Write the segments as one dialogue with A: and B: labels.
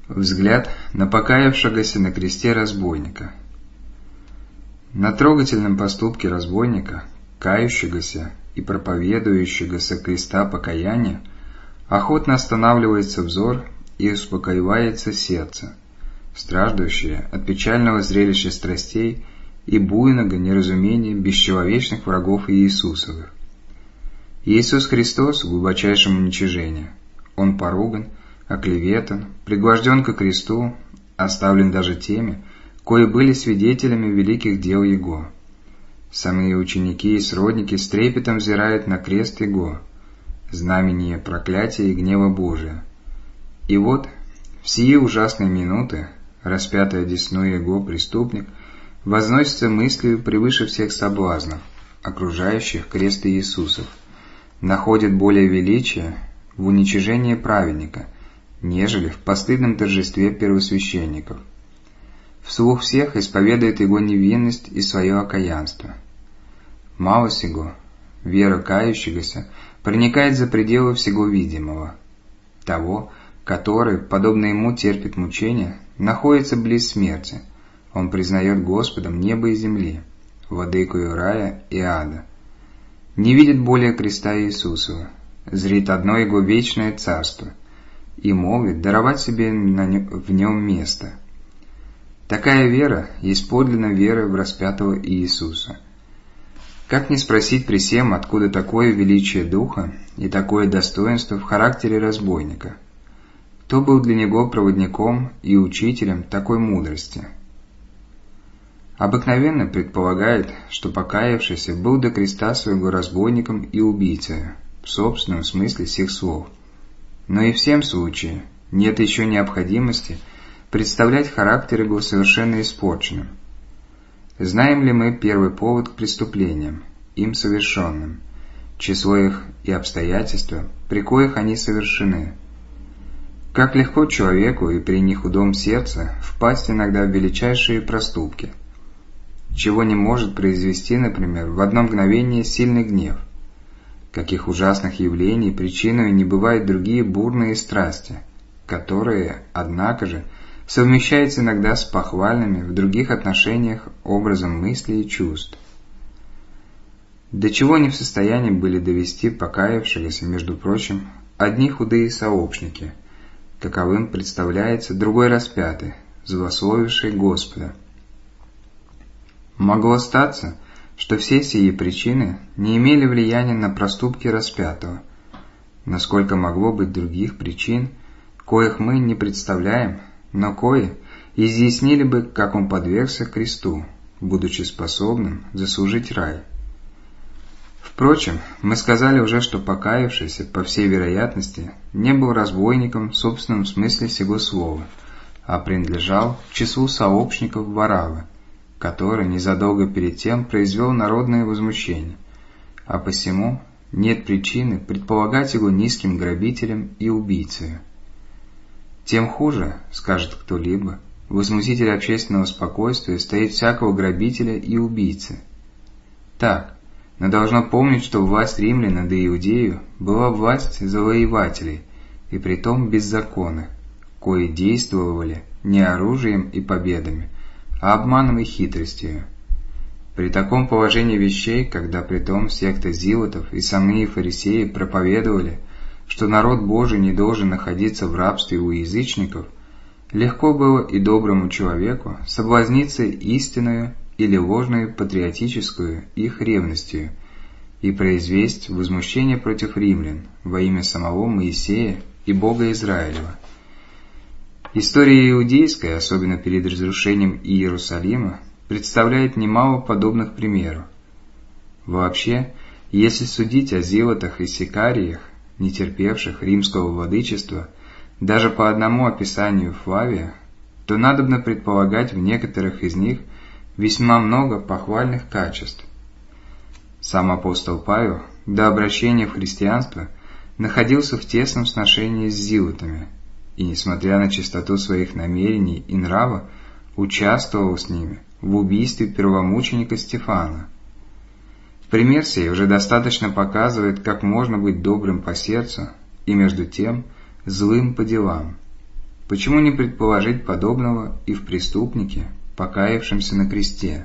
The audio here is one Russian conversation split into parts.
A: Взгляд на покаявшегося на кресте разбойника. На трогательном поступке разбойника, кающегося и проповедующегося креста покаяния, охотно останавливается взор и успокаивается сердце, страждущее от печального зрелища страстей и буйного неразумения бесчеловечных врагов Иисусовых. Иисус Христос в глубочайшем уничижении. Он поруган, оклеветан, пригвожден ко кресту, оставлен даже теми, кои были свидетелями великих дел Его. Самые ученики и сродники с трепетом взирают на крест Его, знамение проклятия и гнева Божия. И вот, в сие ужасные минуты, распятый одесную Его преступник возносится мыслью превыше всех соблазнов, окружающих крест Иисусов, находит более величия в уничижении праведника, нежели в постыдном торжестве первосвященников. Вслух всех исповедует его невинность и свое окаянство. Мало сего, вера кающегося проникает за пределы всего видимого. Того, который, подобно ему, терпит мучения, находится близ смерти, он признает Господом неба и земли, владыкою рая и ада. Не видит более креста Иисусова, зрит одно Его вечное царство и молит даровать себе в нем место. Такая вера есть подлинная вера в распятого Иисуса. Как не спросить при сем, откуда такое величие духа и такое достоинство в характере разбойника? Кто был для него проводником и учителем такой мудрости? Обыкновенно предполагает, что покаявшийся был до креста своего разбойником и убийцей, в собственном смысле сих слов. Но и в всем случае нет еще необходимости представлять характер его совершенно испорченным. Знаем ли мы первый повод к преступлениям, им совершенным, число их и обстоятельства, при коих они совершены? Как легко человеку и при нехудом сердце впасть иногда в величайшие проступки, чего не может произвести, например, в одно мгновение сильный гнев, каких ужасных явлений причиной не бывают другие бурные страсти, которые, однако же, совмещаются иногда с похвальными в других отношениях образом мыслей и чувств. До чего не в состоянии были довести покаявшегося, между прочим, одни худые сообщники, каковым представляется другой распятый, злословивший Господа. Могло статься, что все сии причины не имели влияния на проступки распятого, насколько могло быть других причин, коих мы не представляем, но кои изъяснили бы, как он подвергся кресту, будучи способным заслужить рай. Впрочем, мы сказали уже, что покаявшийся, по всей вероятности, не был разбойником в собственном смысле сего слова, а принадлежал к числу сообщников Вараввы, который незадолго перед тем произвел народное возмущение, а посему нет причины предполагать его низким грабителем и убийцей. Тем хуже, скажет кто-либо, возмутитель общественного спокойствия стоит всякого грабителя и убийцы. Так, но должно помнить, что власть римлян над Иудею была власть завоевателей, и притом беззаконных, кои действовали не оружием и победами, а обманом и хитростью. При таком положении вещей, когда притом секта зилотов и самые фарисеи проповедовали, что народ Божий не должен находиться в рабстве у язычников, легко было и доброму человеку соблазниться истинную или ложную патриотическую их ревностью и произвести возмущение против римлян во имя самого Моисея и Бога Израилева. История иудейская, особенно перед разрушением Иерусалима, представляет немало подобных примеров. Вообще, если судить о зилотах и сикариях, не терпевших римского владычества, даже по одному описанию Флавия, то надобно предполагать в некоторых из них весьма много похвальных качеств. Сам апостол Павел до обращения в христианство находился в тесном сношении с зилотами и, несмотря на чистоту своих намерений и нрава, участвовал с ними в убийстве первомученика Стефана. Пример сей уже достаточно показывает, как можно быть добрым по сердцу и между тем злым по делам. почему не предположить подобного и в преступнике, покаявшемся на кресте?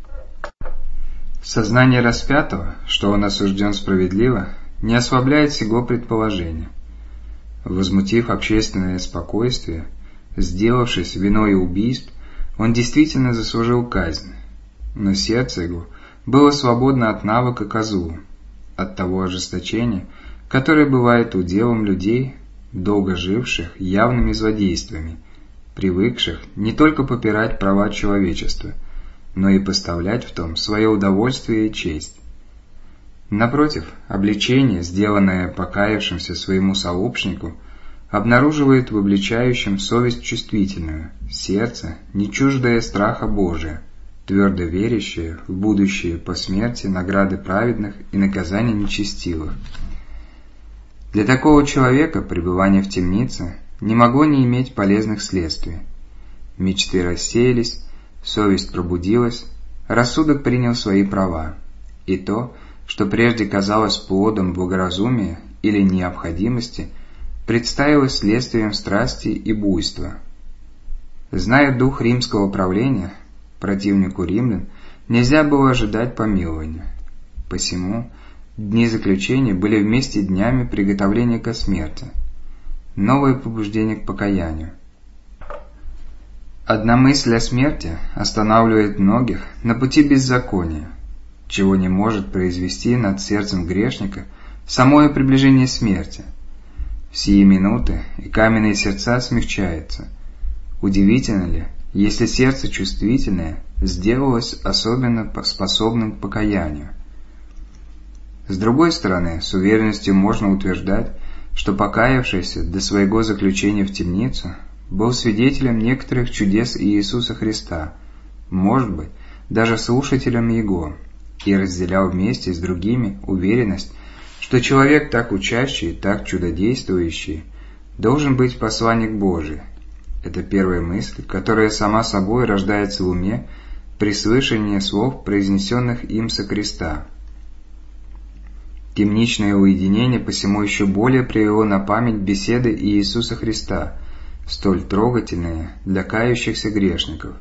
A: Сознание распятого, что он осужден справедливо, не ослабляет сего предположения. Возмутив общественное спокойствие, сделавшись виной убийств, он действительно заслужил казнь, но сердце его было свободно от навыка к злу, от того ожесточения, которое бывает уделом людей, долго живших явными злодействами, привыкших не только попирать права человечества, но и поставлять в том свое удовольствие и честь. Напротив, обличение, сделанное покаявшимся своему сообщнику, обнаруживает в обличающем совесть чувствительную, сердце, не чуждое страха Божия, твердо верящее в будущее по смерти награды праведных и наказания нечестивых. Для такого человека пребывание в темнице не могло не иметь полезных следствий. Мечты рассеялись, совесть пробудилась, рассудок принял свои права, и то, что прежде казалось плодом благоразумия или необходимости, представилось следствием страсти и буйства. Зная дух римского правления, противнику римлян нельзя было ожидать помилования. Посему дни заключения были вместе днями приготовления ко смерти, новое побуждение к покаянию. Одна мысль о смерти останавливает многих на пути беззакония, чего не может произвести над сердцем грешника самое приближение смерти. В сии минуты и каменные сердца смягчаются. Удивительно ли, если сердце чувствительное сделалось особенно способным к покаянию? С другой стороны, с уверенностью можно утверждать, что покаявшийся до своего заключения в темницу был свидетелем некоторых чудес Иисуса Христа, может быть, даже слушателем Его, и разделял вместе с другими уверенность, что человек, так учащий, так чудодействующий, должен быть посланник Божий. Это первая мысль, которая сама собой рождается в уме при слышании слов, произнесенных им со креста. Темничное уединение посему еще более привело на память беседы Иисуса Христа, столь трогательные для кающихся грешников.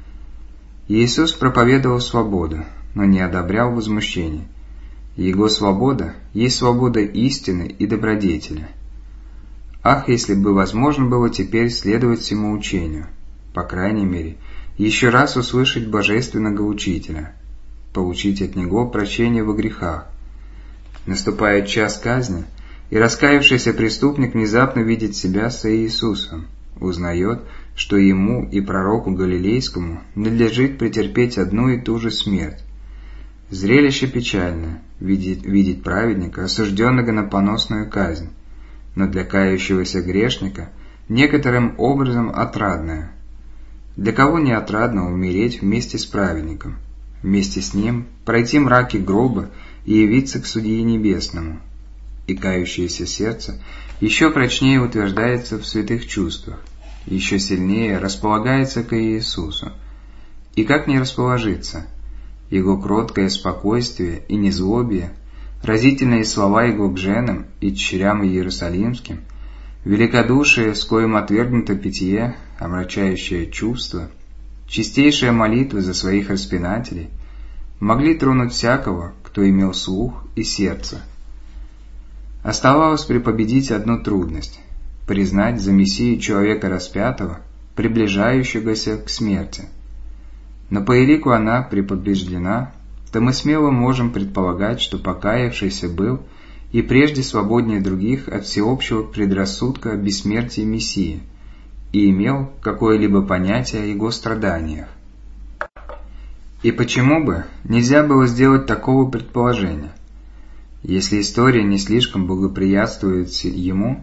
A: Иисус проповедовал свободу, но не одобрял возмущений. Его свобода есть свобода истины и добродетели. Ах, если бы возможно было теперь следовать всему учению, по крайней мере, еще раз услышать божественного учителя, получить от него прощение во грехах. Наступает час казни, и раскаявшийся преступник внезапно видит себя с Иисусом, узнает, что ему и пророку Галилейскому надлежит претерпеть одну и ту же смерть. Зрелище печальное — видеть праведника, осужденного на поносную казнь, но для кающегося грешника некоторым образом отрадное. Для кого не отрадно умереть вместе с праведником, вместе с ним пройти мраки гроба и явиться к Судье Небесному? И кающееся сердце еще прочнее утверждается в святых чувствах, еще сильнее располагается к Иисусу. И как не расположиться? Его кроткое спокойствие и незлобие, разительные слова Его к женам и дщерям иерусалимским, великодушие, с коим отвергнуто питье, омрачающее чувство, чистейшая молитва за своих распинателей могли тронуть всякого, кто имел слух и сердце. Оставалось препобедить одну трудность — признать за Мессию человека распятого, приближающегося к смерти. Но по элику она препобеждена, то мы смело можем предполагать, что покаявшийся был и прежде свободнее других от всеобщего предрассудка о бессмертии Мессии и имел какое-либо понятие о его страданиях. И почему бы нельзя было сделать такого предположения? Если история не слишком благоприятствует ему,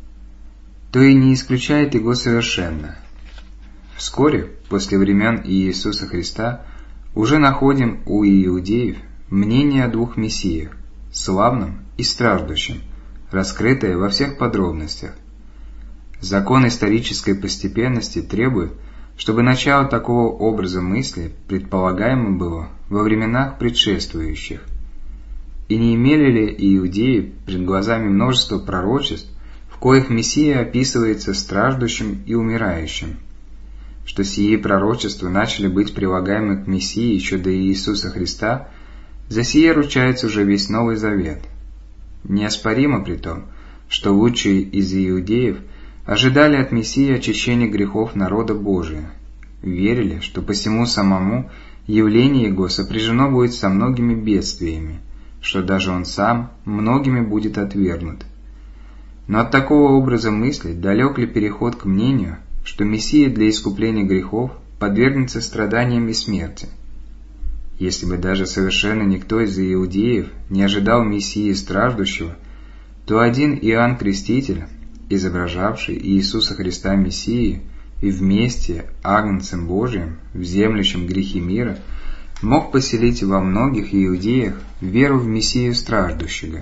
A: то и не исключает его совершенно. Вскоре, после времен Иисуса Христа, уже находим у иудеев мнение о двух мессиях, славном и страждущем, раскрытое во всех подробностях. Закон исторической постепенности требует, чтобы начало такого образа мысли предполагаемо было во временах предшествующих. И не имели ли иудеи пред глазами множество пророчеств, в в коих Мессия описывается страждущим и умирающим, что сии пророчества начали быть прилагаемы к Мессии еще до Иисуса Христа, за сие ручается уже весь Новый Завет. Неоспоримо при том, что лучшие из иудеев ожидали от Мессии очищения грехов народа Божия, верили, что посему самому явление Его сопряжено будет со многими бедствиями, что даже Он сам многими будет отвергнут. Но от такого образа мысли далек ли переход к мнению, что Мессия для искупления грехов подвергнется страданиям и смерти? Если бы даже совершенно никто из иудеев не ожидал Мессии страждущего, то один Иоанн Креститель, изображавший Иисуса Христа Мессией и вместе Агнцем Божиим, вземлющим грехи мира, мог поселить во многих иудеях веру в Мессию страждущего.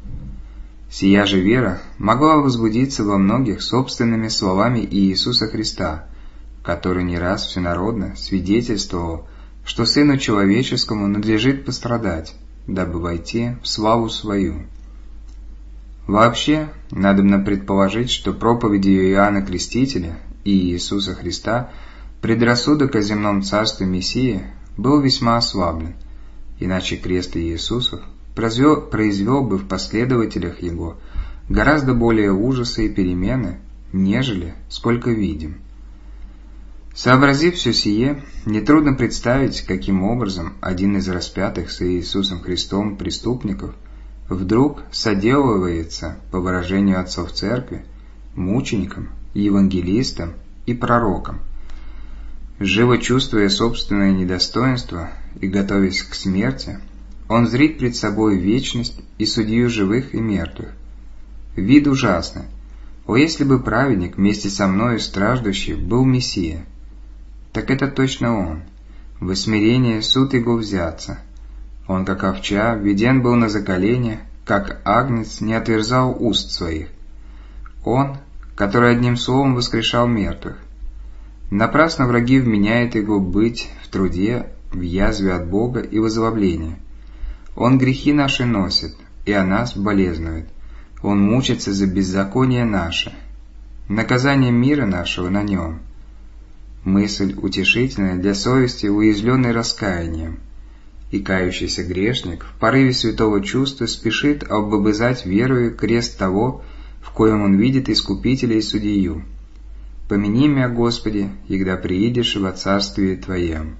A: Сия же вера могла возбудиться во многих собственными словами Иисуса Христа, который не раз всенародно свидетельствовал, что Сыну Человеческому надлежит пострадать, дабы войти в славу Свою. Вообще, надобно предположить, что проповедью Иоанна Крестителя и Иисуса Христа предрассудок о земном царстве Мессии был весьма ослаблен, иначе крест Иисусов произвел бы в последователях Его гораздо более ужасы и перемены, нежели сколько видим. Сообразив все сие, нетрудно представить, каким образом один из распятых с Иисусом Христом преступников вдруг соделывается, по выражению отцов Церкви, мучеником, евангелистом и пророком. Живо чувствуя собственное недостоинство и готовясь к смерти, он зрит пред собой вечность и судью живых и мертвых. Вид ужасный. О, если бы праведник вместе со мною страждущий был Мессия! Так это точно он. В смирение суд его взяться. Он, как овча, введен был на заколение, как агнец не отверзал уст своих. Он, который одним словом воскрешал мертвых. Напрасно враги вменяют его быть в труде, в язве от Бога и в озлоблении. Он грехи наши носит, и о нас болезнует. Он мучится за беззаконие наше. Наказание мира нашего на нем. Мысль утешительная для совести, уязвленной раскаянием. И кающийся грешник в порыве святого чувства спешит обобызать верою крест того, в коем он видит Искупителя и Судью. Помяни меня, Господи, егда приидешь во царствие Твоем.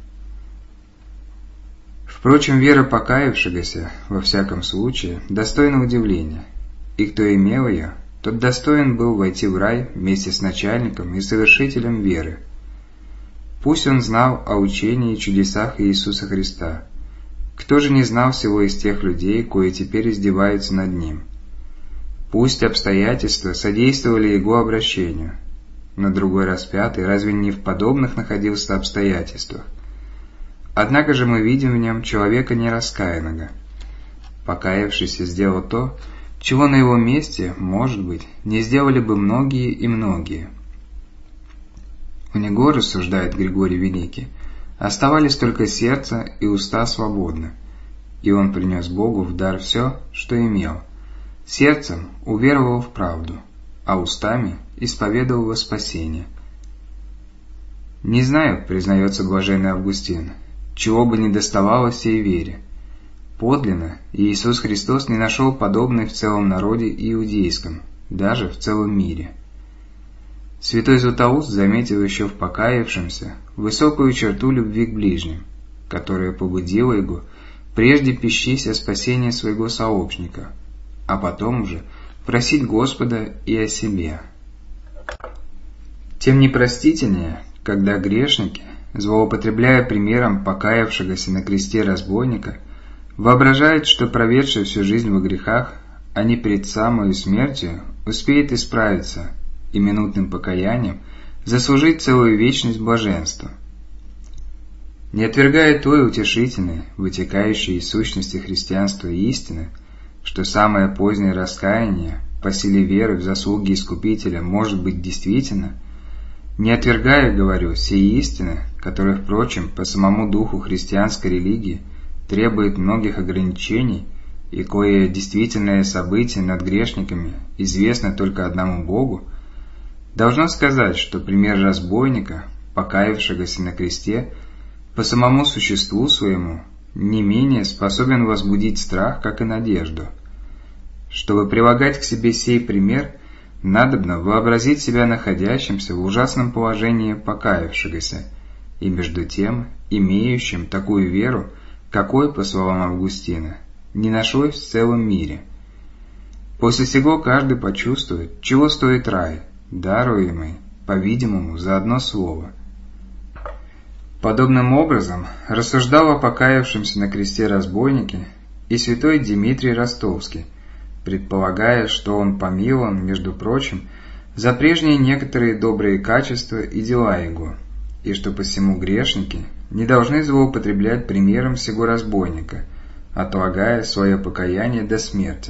A: Впрочем, вера покаявшегося, во всяком случае, достойна удивления, и кто имел ее, тот достоин был войти в рай вместе с начальником и совершителем веры. Пусть он знал о учении и чудесах Иисуса Христа. Кто же не знал всего из тех людей, кои теперь издеваются над ним? Пусть обстоятельства содействовали его обращению, но другой распятый разве не в подобных находился обстоятельствах? Однако же мы видим в нем человека нераскаянного. Покаявшийся сделал то, чего на его месте, может быть, не сделали бы многие и многие. У него, рассуждает Григорий Великий, оставались только сердце и уста свободны, и он принес Богу в дар все, что имел. Сердцем уверовал в правду, а устами исповедовал во спасение. Не знаю, признается блаженный Августин, чего бы ни доставало сей вере. Подлинно Иисус Христос не нашел подобной в целом народе иудейском, даже в целом мире. Святой Златоуст заметил еще в покаявшемся высокую черту любви к ближним, которая побудила его прежде пещись о спасении своего сообщника, а потом уже просить Господа и о себе. Тем непростительнее, когда грешники, злоупотребляя примером покаявшегося на кресте разбойника, воображают, что проведшие всю жизнь во грехах, они перед самой смертью успеют исправиться и минутным покаянием заслужить целую вечность блаженства. Не отвергая той утешительной, вытекающей из сущности христианства истины, что самое позднее раскаяние по силе веры в заслуги Искупителя может быть действительно, не отвергая, говорю, сей истины, которая, впрочем, по самому духу христианской религии требует многих ограничений, и кое действительное событие над грешниками известно только одному Богу, должно сказать, что пример разбойника, покаявшегося на кресте, по самому существу своему не менее способен возбудить страх, как и надежду. Чтобы прилагать к себе сей пример, надобно вообразить себя находящимся в ужасном положении покаявшегося, и между тем имеющим такую веру, какой, по словам Августина, не нашлось в целом мире. После сего каждый почувствует, чего стоит рай, даруемый, по-видимому, за одно слово. Подобным образом рассуждал о покаявшемся на кресте разбойнике и святой Дмитрий Ростовский, предполагая, что он помилован, между прочим, за прежние некоторые добрые качества и дела его, и что посему грешники не должны злоупотреблять примером сего разбойника, отлагая свое покаяние до смерти.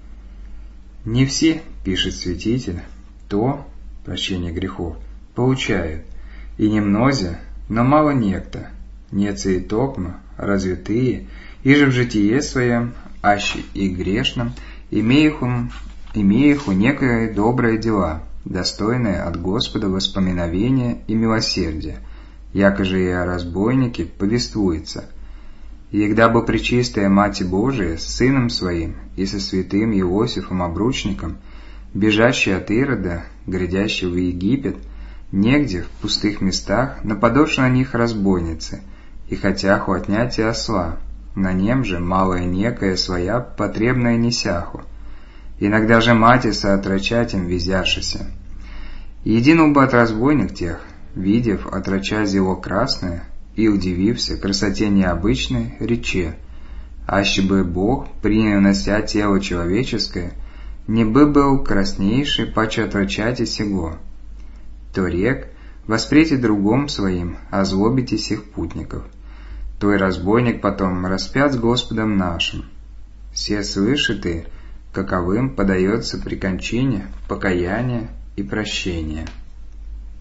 A: «Не все, — пишет святитель, — то, прощение грехов, получают, и не мнози, но мало некто, неце и токмо, развитые, и же в житие своем, аще и грешном, имееху некое доброе дела, достойное от Господа воспоминовения и милосердия, якоже и о разбойнике повествуется. Егда бы Пречистая Мать Божия с Сыном Своим и со святым Иосифом Обручником, бежащий от Ирода, грядящий в Египет, негде в пустых местах нападошь на них разбойницы, и хотяху отнять и осла, на нем же малое некое своя потребное несяху, иногда же мати соотрочать им везяшися. Единул бы от разбойник тех, видев отроча зело красное, и удивився красоте необычной, рече, аще бы Бог, приняв на ся тело человеческое, не бы был краснейший паче отрочати сего. То рек, воспрете другом своим, озлобите сих путников. Той разбойник потом распят с Господом нашим. Все слышите, каковым подается при кончине покаяние и прощение».